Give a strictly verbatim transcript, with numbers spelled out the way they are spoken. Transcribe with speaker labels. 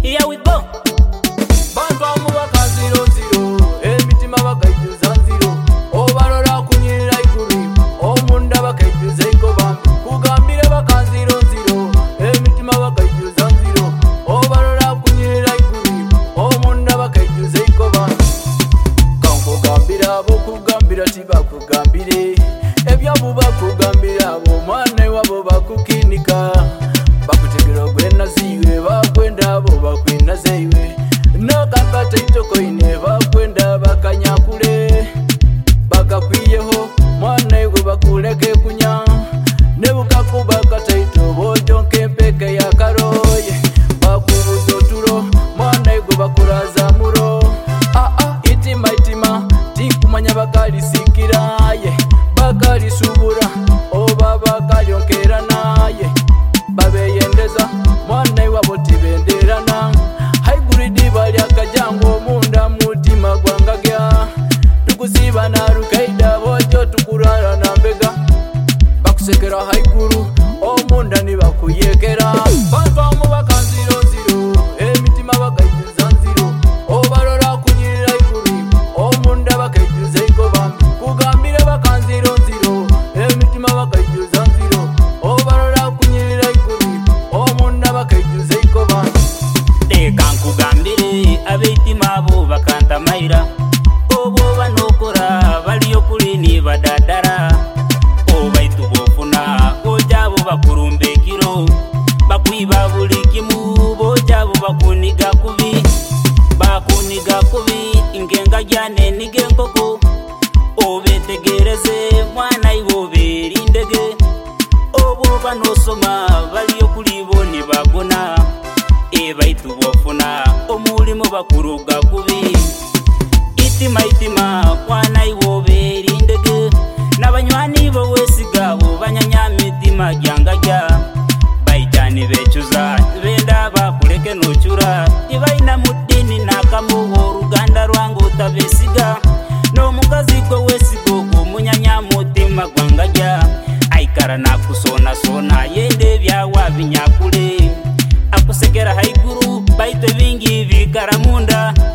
Speaker 1: Here we go.
Speaker 2: Bantu amubaka zero zero, emitima bakaijuza nziro. Obarora kunyirira iguru, omunda bakaijuza ikoba. Kugambire baka zero zero, emitima bakaijuza nziro. Obarora kunyirira iguru, omunda bakaijuza ikoba. Kankugambira abo kugambira tibakugambire. Ebyabo bakugambira abo mwana wabo bakukinika. Bakutegera gwena ziwe bakwenda abo bakwina zeiwe. Nakakata itoko ine bakwenda bakanyakule. Bakakwiyeho mwana iwe bakuleke kunya. Nebukakuba kataito bojonke mpeke ya karoye. Bakubuzo turo mwana iwe bakuraza muro. Ah ah itima itima tikumanya bakali sikiraye. Bakali subura oba bakali onkera naye. Babeyendeza mwana iwabo tibenderana. Haiguridi bali akajango munda mutima gwangagya. Tukusiba na rukaida bojo tukurara na mbega. Bakusekera haiguru omunda nibakuyekera. Bantu amubaka zero zero, emitima bakaijuza nziro. Obarora kunyirira iguru, omunda bakaijuza ikoba. Kugambire baka zero zero, emitima bakaijuza nziro. Obarora kunyirira iguru, omunda bakaijuza ikoba.
Speaker 1: Leka nkugambire abeitima abo bakantamaira. Obo banokora baliyo kulini badadara. Obaitu bofuna ojabo bakurumbekiro. Bakwiba buli kimu bojabo bakuniga kubi. Bakuniga kubi ingenga jane nigenkoko. Obetegereze mwana iwo berindege. Obo banosoma baliyo kulibo ni bagona. Ebaitu bofuna omulimo bakuruga kubi. Itima itima mwana iwo berindege. Nabanywani bo wesigabo banyanya mitima jangajya. Baitani bechuza benda bakuleke nochura. Ibaina mudini nakamuho ruganda rwangu tabesiga. No mukazi go wesigo go munyanya mutima gwangajya. Aikara nakusona sona yende byawa binyakule. Akusekera haiguru baite bingi bikaramunda.